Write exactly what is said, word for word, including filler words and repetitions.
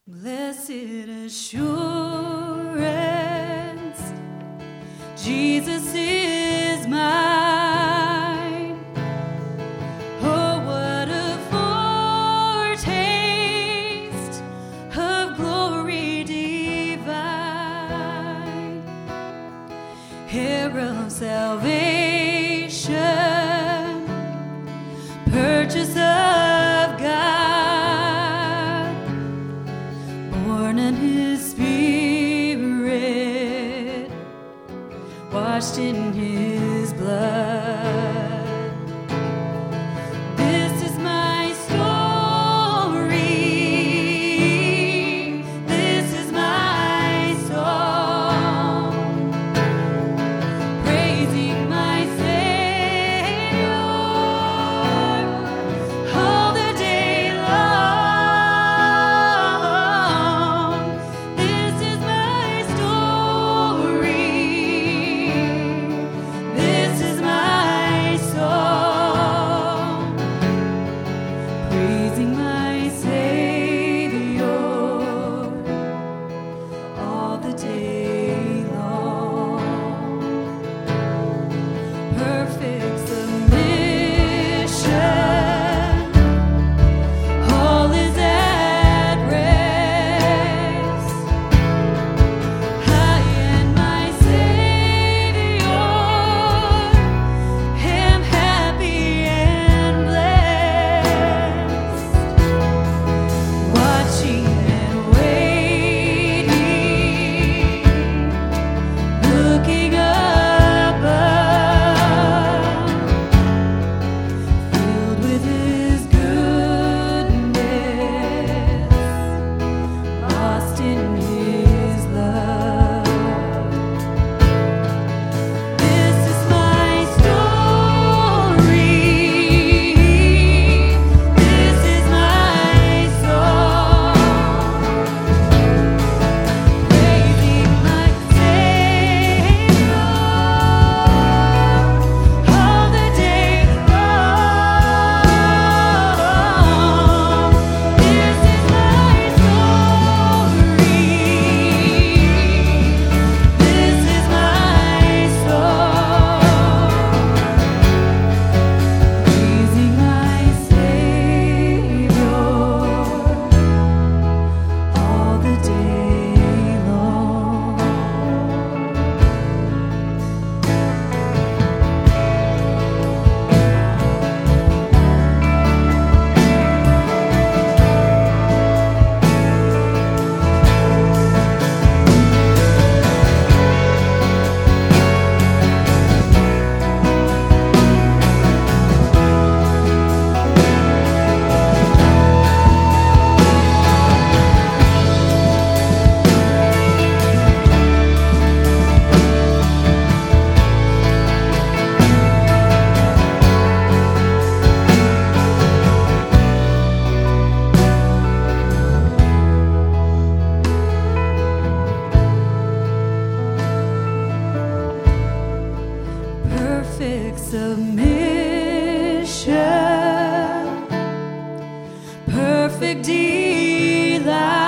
Blessed assurance, Jesus is mine. Oh, what a foretaste of glory divine, heir of salvation, purchase of God, born in His Spirit, washed in His blood. This is my story. This is my song, praising my Savior all the day long. This is my story. This is my song, praising my Savior all the day long. Perfect submission, all is at rest. I and my Savior am happy and blessed, watching and waiting, looking above, filled with His goodness, lost in His love. This is my story. This is my song, praising my Savior all the day long. This is my story. This is my song, praising my Savior all the day long. Perfect submission, perfect delight.